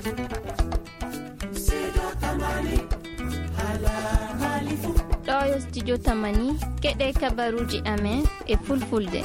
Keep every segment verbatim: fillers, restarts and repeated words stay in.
ɗo yo studio tamani keɗe kabaruji amen e fulfulde.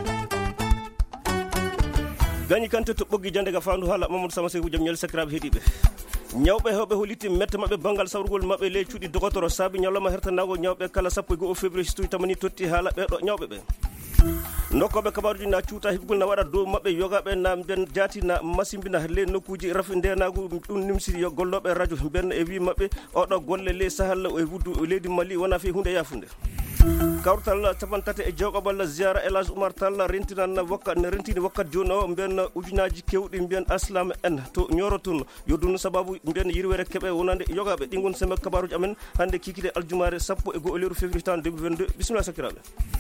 gañi kante to ɓoggi jande ga fandu haala Mamadou Sama Seydou jam ñal sakiraɓe heeɗiɓe ñawɓe hewɓe holiti mette mabɓe banggal sawrugol mabɓe ley cuuɗi dogotoro saabi ñalawma hertanago ñawɓe kala sappo e goho février studio tamani totti haala ɓeɗo ñawɓe ɓe nokkoɓe kabaruji na cuuta hibgol na waɗa dow mabɓe yogaɓe na ben jaati na masimbina ley nokkuji rafi ndenago ɗum nimsiri yo golloɓe radio ben e wi mabɓe oɗo golle ley sahal e wuddu leydi Mali wona fi hunde yafunde kawtal capan tati e jewɓaɓal ziyara Elage Oumar Tall rentinan wakkat ne rentini wakkat joni o mbiyen ujunaji kewɗi mbiyen aslam en to ñorotun yodduno sababu mbiyen yirwere keeɓe wonande yogaɓe ɗi gon seme kabaruji amen hande kikide aljumare sappo e goho lewru février tan deux mille vingt-deux bisimilla sakiraɓe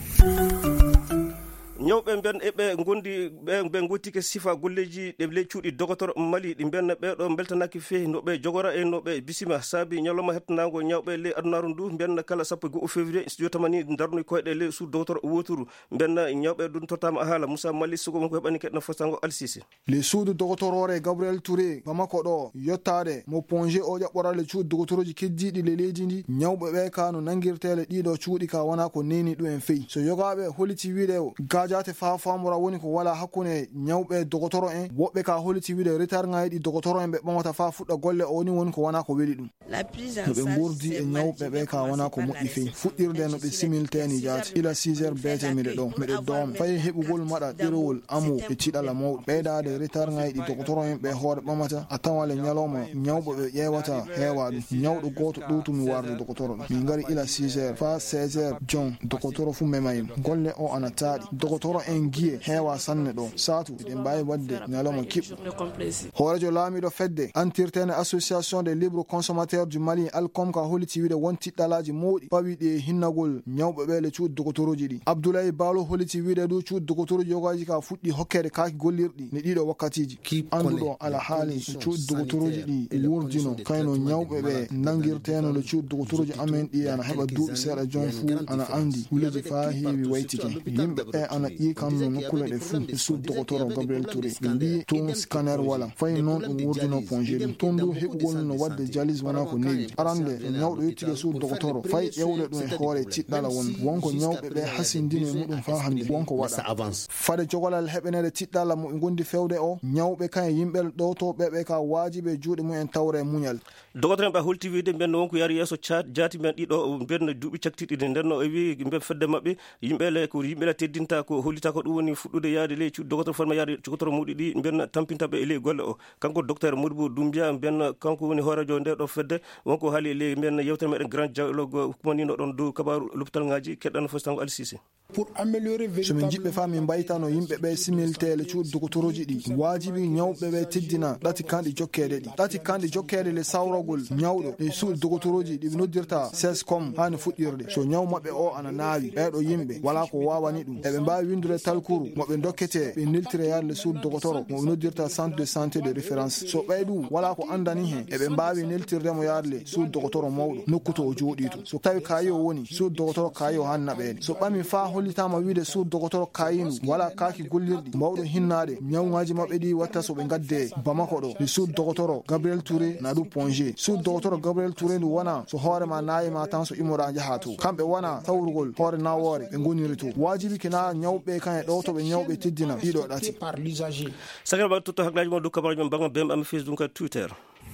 ñawɓe mbiyen eɓe gondi ɓe gottike sifa golleji ɗe ley cuuɗi dogotoro Mali ɗi mbiyen ɓeɗo beltanaki feewi noɓe jogora e noɓe bisima saabi ñalawma hettanago ñawɓe ley adunaru ndu mbiyen kala sappo e goho février studio tamani darnuy koyɗe ley suudu dogotoro woturu mbiyen ñawɓe ɗum tottama haala Moussa Mali Sogo wonko heɓani keɗno fostango Alsisi le suudu dogotorore Gabriel Touré bamako ɗo yottade mo pongé o ƴaɓɓora le cuuɗi dogotoroji keddiɗi le leydi ndi ñawɓe ɓe ka no nangirtele ɗiɗo cuuɗi ka wona ko neni ɗum en feyi so yogaɓe holiti wiide gajate fa famura woni ko wala hakkunde ñawɓe dogotoro en woɓɓe ka holiti wiide retard ngayiɗi dogotoro en ɓe ɓamata fa fuɗɗa golle o ni woni ko wona ko weeli ɗum no ɓe ɓurdi e ñawɓe ɓe ka wona ko moƴƴi feyi fuɗɗirde no ɓe similteni jaati ila six heures beete miɗe ɗo miɗe doom fayi heɓugol maɗa ɗerowol amu e tiɗala mawɗo ɓeydade retard ngayiɗi dogotoro en ɓe hoore ɓamata a tawale ñalawma ñawɓe ɓe ƴewata heewa ɗum ñawɗo goto ɗutumi warde dogotoro ɗum min gari ila six heures fa seize heures jon dogotoro fu memayim golle o ana taaɗi dogotoro en guiye heewa sanne ɗo satu eɗen mbawi wadde ñalawma kiɓɓo hoorejo laamiɗo fedde antirtene association des libres consommateurs du Mali alcom ka holiti wiide won tiɗɗalaji mawɗi pawiɗi e hinnagol ñawɓe ɓe le cuuɗi dogotoroji ɗi Abdoulaye Balo holiti wiide ɗo cuuɗi dogotoroji yogaji ka fuɗɗi hokkede kaaki gollirɗi ne ɗiɗo wakkatiji anduɗo ala haali e cuuɗi dogotoroji ɗi wurdino kayno ñawɓe ɓe nangirteno le cuuɗi dogotoroji amen ɗi ana heɓa duuɓi seeɗa jon fuu ana andi huleji fa heewi waytike yimɓe ɓe ana ƴi kamno nokkule ɗe fuu e suudu dogotoro Gabriel Touré ɓe mbi toon scanner wala fayi noon ɗum wurdino pongé ɗum toon du heɓugol no wadde jalis wona ko newi arande to ñawɗo yettike suudu dogotoro fayi ƴewde ɗum e hoore tiɗɗala won wonko ñawɓe ɓe hasindino e muɗum fa hande wonko waɗa fade jogolal heɓenede tiɗɗala mo ɓe gondi fewde o ñawɓe kan e yimɓe ɗo to ɓeɓe ka waajiɓe juuɗe mumen tawre muñal dogotoro en ɓe holti wiide mbiyen wonko yari yesso jaati men ɗiɗo mbiyen duuɓi caktiɗi ɗi nden no e wi mbiyen fedde mabɓe yimɓele ko yimɓele teddinta ko hollita ko ɗum woni fuɗɗude yaade ley cuuɗi dogotoro forma yaade dogotoro muɗi ɗi mbiyen tampintaɓe e ley golle o kanko docteur Modibou Doumbia mbiyen kanko woni hoorejo nde ɗo fedde wonko haali ley mbiyen yewtere meɗen grand dialogue humanino ɗon dow kabaru l'hôpital ngaji keɗɗano fostango Alsisi somin jiɓɓe fa min mbaytano yimɓe ɓe similtele cuuɗi dogotoroji ɗi waajibi ñawɓe ɓe teddina ɗati kanɗi jokkede ɗi ɗati kanɗi jokkede le sawrogol ñawɗo e suuɗi dogotoroji ɗi ɓe noddirta sescom hani fuɗɗirde so ñaw maɓɓe o ana naawi ɓeɗo yimɓe wala ko wawani ɗum eɓe mbawi windude talkuru moɓe dokkete ɓe neltire yaade le suudu dogotoro mo ɓe noddirta centre de santé de référence so ɓeyɗu wala ko andani hen eɓe mbawi neltirdemo yaade le suudu dogotoro mawɗo nokkuto o jooɗi to so tawi kayi o woni suudu dogotoro kayi o hani naɓede so ɓami fa hollitama wiide suudu dogotoro kayinu wala kaaki gollirɗi mbawɗo hinnade ñawŋaji maɓɓe ɗi watta soɓe gadde Bamako ɗo le suudu dogotoro Gabriel Touré na ɗum pongé suudu dogotoro Gabriel Touré ndu wona so hoorema nayima tan so imoɗa jaha to kamɓe wona tawrugol hoore nawore ɓe goniri to wajibi kena ñawɓe kan e ɗo to ɓe ñawɓe teddina ɗiɗo ɗati sakal ba tutto haklaji mo dow kabaruji men bango bemɓe am Facebook et Twitter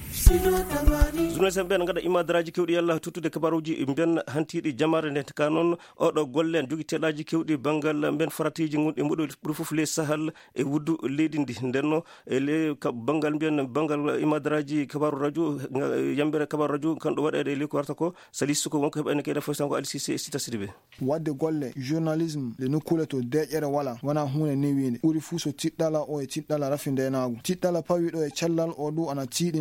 journaliste ɓe ne gaɗa imadaraji kewɗi yallah tuttude kabaruji mbiyen hantiɗi jamare nde ka noon oɗo golle en jogui teɗaji kewɗi banggal mbiyen faratiji gonɗi muɗo ɓuuri foof ley sahal e wuddu leydi ndi ndenno e le banggal mbiyen banggal imadaraji kabaru radio yambere kabaru radio kanɗo waɗede ley ko warta ko salisu ko wonko heɓani kayɗa fof tan ko Ali Cissé e Sita Sidibé wadde golle journalisme le nokkule to deƴƴere wala wona hunde newide ɓuuri fuu so tiɗɗala o e tiɗɗala rafi ndenago tiɗɗala pawiɗo e cellal o ɗu ana tiiɗina golle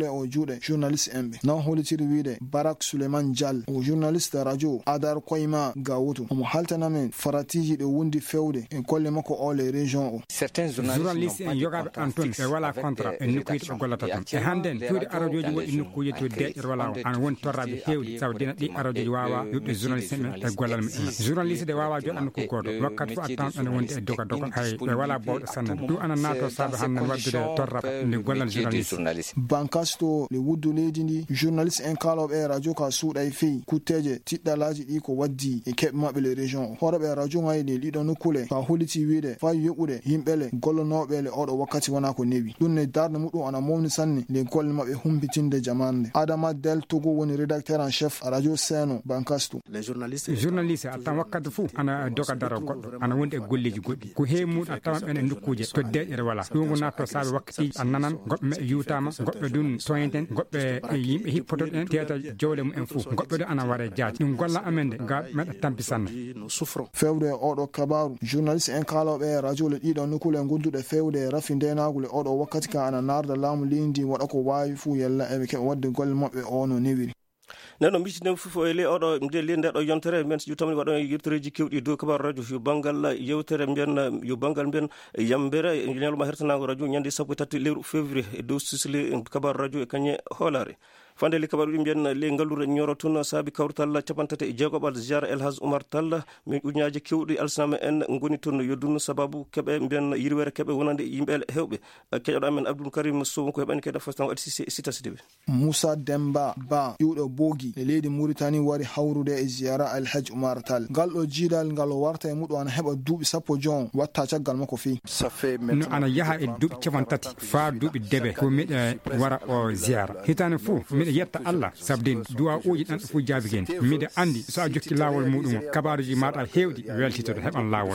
golle o juuɗe journaliste en ɓe non holitiri wiide Barak Suleiman Dial o journaliste radio Adar Koyma Gawuto omo haltanamen faratiji ɗe wundi fewde e golle makko o le région o. journaliste en yogaɓe an toon ɓe wala contrat e nokkuji ɓe gollata toon e hannden tuuɗe aradioji woɗɗi nokkuji to deƴƴere wala o an woni torraɓe hewɗi sabu dina ɗi aradioji wawa yoɓɓe journaliste en ɓe e gollal mumen journaliste de wawa joɗan nokku goto wakkati fof a tawan ene wondi e doga doga hay ɓe wala bawɗo sannade ɗum ana nato saabu hannden waddude torraba nde gollal journaliste. bankasto le wuddu leydi ndi journaliste en kaloɓe e radio ka suuɗa e feyi kutteje tiɗɗalaji ɗi ko waddi e keɓe maɓɓe le région o horeɓe radio ŋayi ɗe ɗiɗo nokkule ka holiti wiide fayi yoɓɓude yimɓele gollonoɓe le oɗo wakkati wona ko newi ɗum ne darde muɗum ana mawni sanne le golle maɓɓe humpitinde jamande. Adama Del Togo woni rédacteur en chef radio Seno bankasto. journaliste a tawan wakkati fou ana doga daro goɗɗo ana wondi e golleji goɗɗi ko heewi muɗum a tawan ɓen e nokkuje to deƴƴere wala ɗum ko natto saabe wakkatiji a nanan goɓɓe me yutama goɓɓe dun toyenten goɓɓe yimɓe hippotoɗen teta jowle mumen fou goɓɓe ɗo ana waɗe jaaji ɗum golla amen de ga meɗa tampi sanne. fewde oɗo kabaru journaliste en kaloɓe e radio le ɗiɗo nokkule gonduɗe fewde e rafi ndenagule oɗo wakkati ka ana narda laamu leydi waɗa ko wawi fuu yella eɓe keɓe wadde golle maɓɓe o no newiri. neno micciden fof e le oɗo nde le ndeɗo yontere men so jutami waɗo yettoreji kewɗi dow kabaru radio yo banggal yewtere mbiyen yo banggal mbiyen yambere ñalawma hertanago radio ñande sappo e tati lewru février e dow sisle kabaru radio e kañe hoolare fande le kabaru ɗi mbiyen le ngallure ñoro tun saabi kawrutal capantati e jeegoɓal ziara elhaj oumar tall min ujunaji kewɗi alsanama en goni toon yoddun sababu keɓe mbiyen yirwere keɓe wonande yimɓe hewɓe keƴoɗo amen Abdoul Karim Sow ko heɓani keɗa fastan waɗi sita sidiɓe. Moussa Demba Ba iwɗo bogi e leydi Mauritanie wari hawrude e ziara elhaj oumar tall ngal ɗo jiidal ngal o warta e muɗum ana heɓa duuɓi sappo jon watta caggal makko fi no ana yaha e duuɓi capantati fa duuɓi deɓe ko miɗe wara o ziara hitane fou miɗe yetta Allah sabde duwa uji ɗan fu jaabi gen miɗe andi so a jokki lawol muɗum kabaruji maɗa hewɗi weltitoɗo heɓan lawol.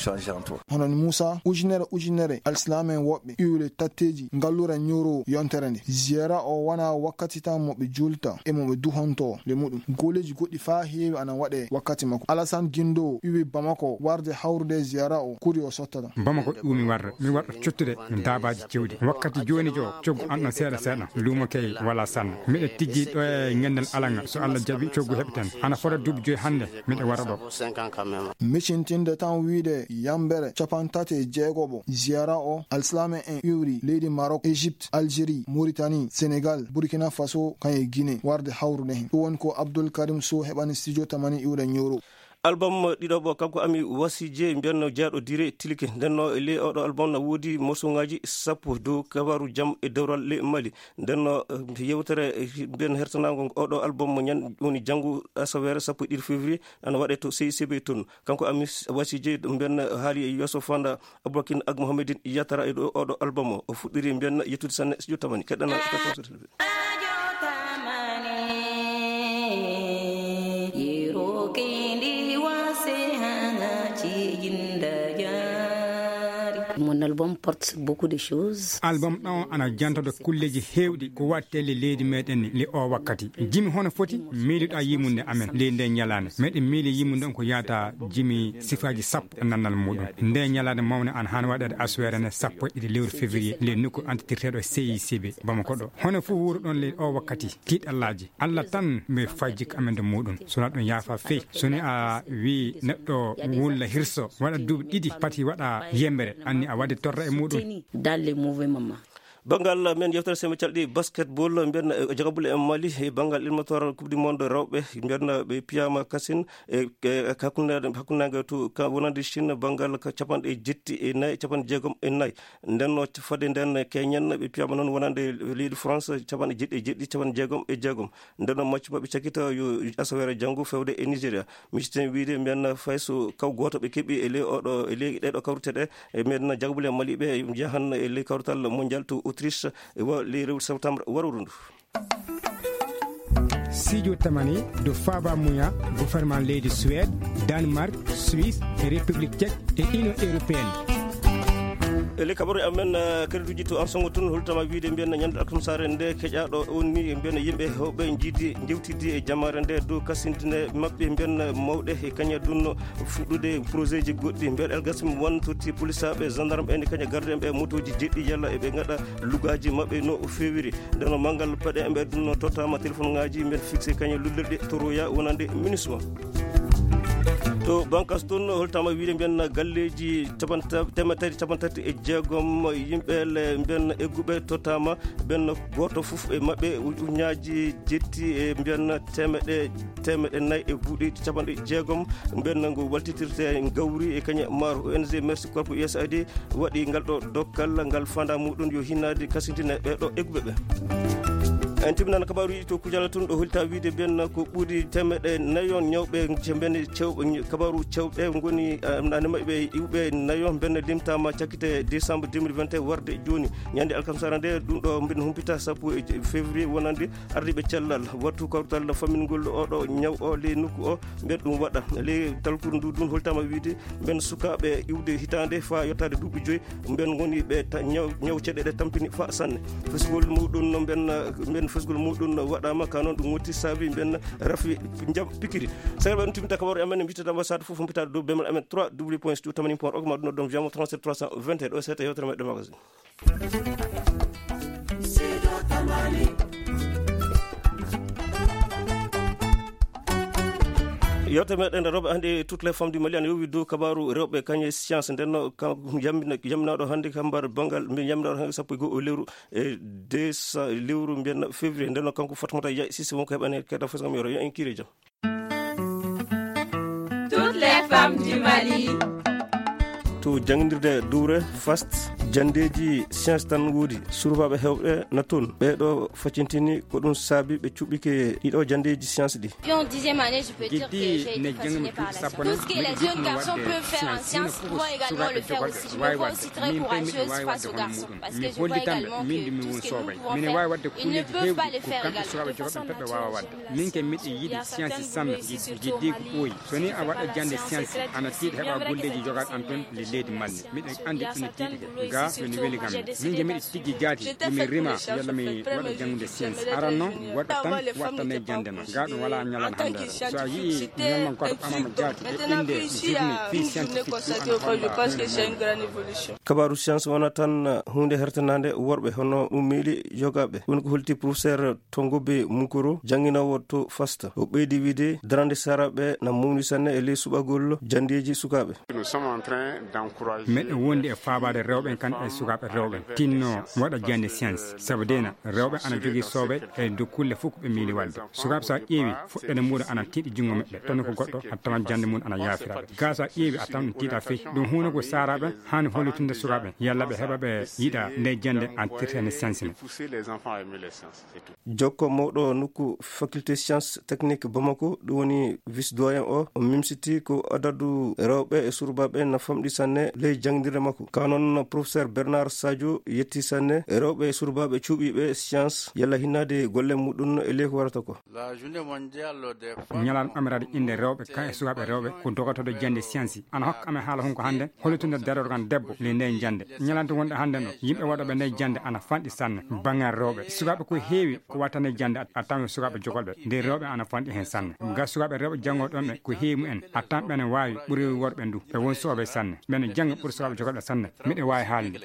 honon Moussa ujunere ujunere alislamen woɓɓe iwle tatteji ngallura ñoro yontere nde ziara o wona wakkati tan moɓe julta e moɓe duhonto le muɗum goleji goɗɗi fa heewi ana waɗe wakkati makko. Alassane Guindo iwi Bamako warde hawrude ziara o kuri o sottata. Bamako ɗumi warde mi waɗa cottude dabaji kewɗi wakkati joni jo coggu anɗo seeɗa seeɗa lumo kay wala sanna miɗe tijji ɗo e gendal alanga so Allah jaɓi coggu heɓi tan ana fota duuɓi joyi hande miɗe wara ɗo. miccintinde tan wiide yambere capantati e jeegoɓo ziara o alislamen en iwri leydi Maroc Égypte Algérie Mauritanie Sénégal Burkina Faso kaye Guinée warde hawrude hen ɗum woni ko Abdoul Karim Sow heɓani studio tamani iwre ñoro. album ɗiɗo kanko ami wasije mbiyanno jeeɗo dire tilike ndenno le oɗo album no woodi morceauŋaji sappo dow kabaru jaam e dewral le Mali ndenno yewtere mbiyen hertanago oɗo album ñan woni janggo asawere sappo e ɗiɗi février ana waɗe to C I C B toon kanko ami wasije mbiyen haali e yesso fanda Aboubakine Ag Mohamedine Yatara e ɗo oɗo album o fuɗɗiri mbiyen yettude sanne so tamani keɗɗana Mon album porte sur beaucoup de choses. Album ɗon ana jantoɗo kulleji hewɗi ko watte le leydi meɗen ni le o wakkati jimi hono foti miiliɗa yimunde amen leydi nde ñalande meɗen miili yimunde on ko yata jimi sifaji sappo e nannal muɗum nde ñalande mawne an han waɗede aswere ne sappo e ɗiɗi lewru février le nokku antitirteɗo C I C B Bamako ɗo hono fof wuuro ɗon le o wakkati tiiɗallaji Allah tan mi fajjik amen de muɗum sona ɗum yaafa feyi soni a wi neɗɗo wulla hirso waɗa duuɓi ɗiɗi pati waɗa yembere anni a waɗi torra e muɗum dans les mauvais moments. bangal men yewtere semi calɗi basketball mbiyen jagabule en Mali e bangal ilmatoire coupe du monde rewɓe mbiyen ɓe piyama kasine e hakkunde hakkunage to ka wonande Chine bangal ka capanɗe jetti e nayyi capanɗe jeegom e nayyi ndenno fadde nden keñen ɓe piyama noon wonande leydi France capanɗe jeɗɗi e jeɗɗi capanɗe jeegom e jeegom ndenno maccu maɓɓe cakkita yo asawere janggo fewde e Nigéria micciten wiide mbiyen fayso kaw goto ɓe keeɓi e ley oɗo e ley ɗeɗo kawruteɗe e mbiyen jagabule en Mali ɓe jahan e ley kawrutal mondial to Autriche e le rewde septembre warorundu Sidio Tamani do Faba Mouya gouvernement leydi Suède Danemark Suisse et République tchèque et Union européenne. ele kabaru amen kreduji to an songo tun hultama wiide mbiyen ñande atum sare nde keƴaɗo onni mbiyen yimɓe hewɓe jiidi jewtidi e jamare nde dow kasintine mabɓe mbiyen mawɗe e kaña dunno fuɗɗude projet ji goɗɗi mbiyen elgasm won totti police aɓe gendarme ene kaña garde ɓe motoji jeɗɗi yalla eɓe gaɗa lugaji mabɓe no fewiri ndeno manggal paɗe eɓe dunno tottama téléphone ngaji mbiyen fixé kaña lullirɗe toroya wonande ministre to bankas toon holtama wiide mbiyen galleji temetati capantati e jeegom yimɓele mbiyen egguɓe tottama mbiyen goto foof e mabɓe ujuñaji jetti e mbiyen temeɗe temeɗe nayyi e buuɗi capanɗe jeegom mbiyen ngo waltitirte gawri e kaña maaro O N G Merci Corps U S A I D waɗi ngal ɗo dokkal ngal fanda muɗum yo hinnade kasintine ɓeɗo egguɓe ɓe. en timminano kabaruji to kujala tun ɗo holta wiide mbiyen ko ɓuuri temeɗe nayon ñawɓe mbiyene cewɓe kabaru cewɓe goni anema ɓe iwɓe nayo mbiyene limtama cakkite décembre deux mille vingt et un warde joni ñande alkamsara nde ɗum ɗo mbiɗa humpita sappo e février wonande ardiɓe cellal wattu kawtal familngol oɗo ñaw o ley nokku o mbiyen ɗum waɗa ley talkude ndu ɗum holtama wiide mbiyen sukaɓe iwde hitande fa yettade duuɓi joyyi mbiyen goni ɓe ñaw ñaw ceɗeɗe tampini fa sanne fesgol muɗum no mbiyen mbiyen fesgol muɗum waɗama ka noon ɗum wotti saabi mbiyen rafi jam pikiri sagal ɓe ɗum timita kabaru amen e mbitata ambassade fof mbitade dow bemal amen trois w point stu tamani point org ma ɗum noddon jamo trente-sept trois cent vingt et un ɗo seta yewtere meɗe magasin yewte meɗen rewɓe hannde toutes les femmes du Mali ana yowi dow kabaru rewɓe kañe science ndenno yaminaɗo hannde kambar banggal min yaminaɗo hannde sappo e goho lewru e deux lewru mbiyen février ndenno kanko Fatimata Dia Sisi wonko heɓani kedda fosgam yoro yo en kiire jaam. Toutes les femmes du Mali. to jangdirde duure fast jandeji science tan woodi surbaɓe hewɓe na toon ɓeɗo facintini ko ɗum saabi ɓe cuɓɓike ɗiɗo jandeji science ɗi en dixième année je peux dire que j'ai été fascinée par la science. Tout ce que les jeunes garçons peuvent faire en science pouvons également le faire aussi. Je me vois aussi très courageuse face aux garçons parce que je vois également que tout ce que nous pouvons faire ils ne peuvent pas le faire également de façon naturelle. min ke miɗo yiɗi science samna jiɗɗi ko ɓooyi so ni a waɗa jande science ana tiiɗa heɓa golleji jogat an toon le leydi manne miɗo andi ɗum tiiɗike ga yoni weli kam min je miɗo tigui jaati mi rima yalla mi waɗa jangude science aran noon waɗa tan wattane jande ma ga ɗum wala ñalan hande so a yii ñalman koto amama jaati e inde journée fi scientifique kabaru science wona tan hunde hertanade worɓe hono ɗum meeɗi jogaɓe woni ko holti professeur Tongobe Munkoro jangguinowo to fasta o ɓeydi wiide darande saraɓe na mawni sanne e ley suɓagol jandeji sukaɓe meɗe wondi e faabade rewɓe kan e sukaɓe rewɓe tinno waɗa jande science saabu dena rewɓe ana jogui sooɓe e dow kulle fof ko ɓe miili wadde sukaɓe sa ƴeewi fuɗɗene muɗum ana tiiɗi junggo maɓɓe tan ko goɗɗo a tawan jande mum ana yaafiraɓe ga sa ƴeewi a tawan ɗum tiiɗa feyi ɗum hunde ko saraɓe hani hollitunde sukaɓe yalla ɓe heeɓa ɓe yiiɗa nde jande en tirtene science ne jokko mawɗo nokku faculté science technique Bamako ɗum woni vice doyen o o mimsiti ko adadu rewɓe e surbaɓe na famɗi sanne ley jangdirde makko ka noon professeur Bernard Sadio yetti sanne rewɓe e surbaɓe cuuɓiɓe science yalla hinnade golle muɗum e ley ko warata ko ñalan amirade inde rewɓe ka e sukaɓe rewɓe ko dogatoɗo jande science ana hokka amen haala hunko hande hollitunde daroɗo kan debbo le nde jande ñalante wonɗe hande no yimɓe waɗoɓe nde jande ana fanɗi sanne bangal rewɓe sukaɓe ko heewi ko wattane jande a tawi sukaɓe jogolɓe nde rewɓe ana fanɗi hen sanne ga sukaɓe rewɓe janggoɓe ɗon ɓe ko heewi mumen a tan ɓene wawi ɓuuri worɓe ndu ɓe won sooɓe sanne ɓene jangga ɓuuri sukaɓe jogolɓe sanne miɗe wawi haalde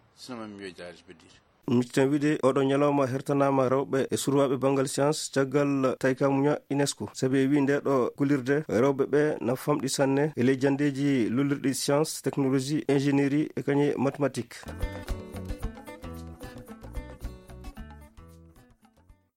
mitten wiide oɗo ñalawma hertanama rewɓe e surwaɓe banggal science caggal tayka muña UNESCO saabi e wi ndeɗo gullirde rewɓe ɓe na famɗi sanne e ley jandeji lullirɗi science technologie ingénierie e kañe mathématique.